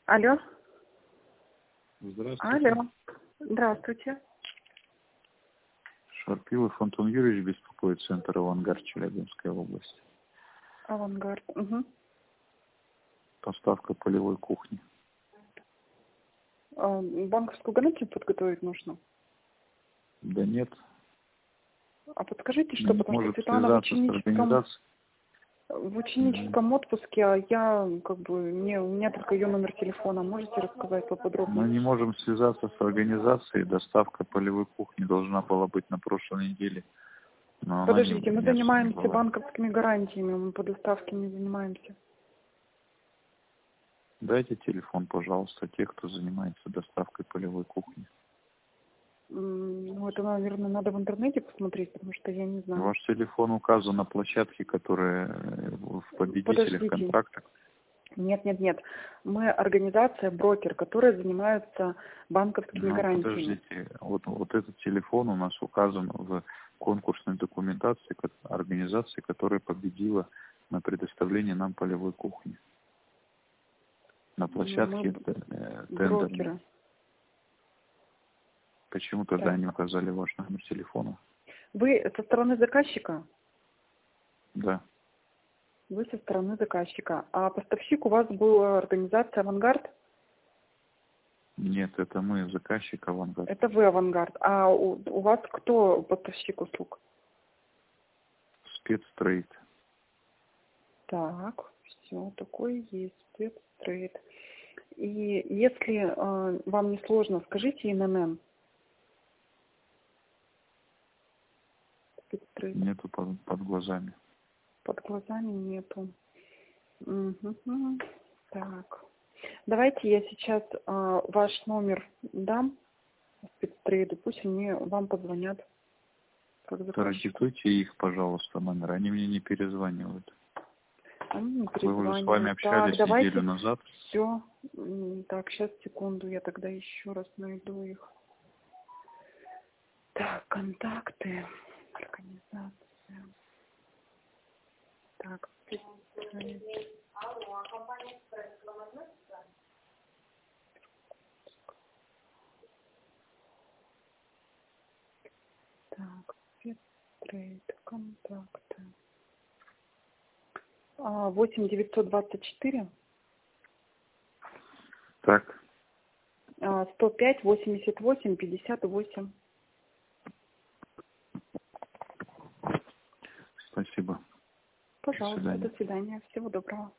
Алло. Здравствуйте. Алло. Здравствуйте. Шарпилов Антон Юрьевич беспокоит, центр «Авангард», Челябинская область. Авангард. Угу. Поставка полевой кухни. Банковскую гарантию подготовить нужно? Да нет. А подскажите, что, Не потому что может Светлана связаться с организацией. в ученическом отпуске, а я у меня только ее номер телефона. Можете рассказать поподробнее? Мы не можем связаться с организацией. Доставка полевой кухни должна была быть на прошлой неделе. Но Подождите, мы не занимаемся была. банковскими гарантиями, мы по доставке не занимаемся. Дайте телефон, пожалуйста, тех, кто занимается доставкой полевой кухни. Ну, это, наверное, надо в интернете посмотреть, потому что я не знаю. Ваш телефон указан на площадке, которая в победителях Подождите. контрактах. Нет. Мы организация, брокер, которая занимается банковскими гарантиями. Подождите, вот этот телефон у нас указан в конкурсной документации организации, которая победила на предоставление нам полевой кухни. На площадке тендерной. Брокеры. Почему тогда не указали ваш номер телефона? Вы со стороны заказчика? Да. Вы со стороны заказчика. А поставщик у вас был организация «Авангард»? Нет, это мы, заказчик «Авангард». Это вы «Авангард». А у вас кто поставщик услуг? Спецтрейд. Так, все, такое есть, спецтрейд. И если вам не сложно, скажите ИНН. Спецтрейд. Нету под глазами. Под глазами нету. Угу. Так. Давайте я сейчас ваш номер дам спецтрейду, пусть они вам позвонят. Как заказчику. Продиктуйте их, пожалуйста, номер. Они мне не перезванивают. Они не Мы перезванивают. уже с вами общались Так, давайте неделю назад. все. Так, сейчас, секунду, я тогда еще раз найду их. Так, контакты, организация. Так, спецтрейд. Так, спецтрейд, контакты. 8 924 Так, 105 88 58. спасибо. Пожалуйста, свидания. до свидания. Всего доброго.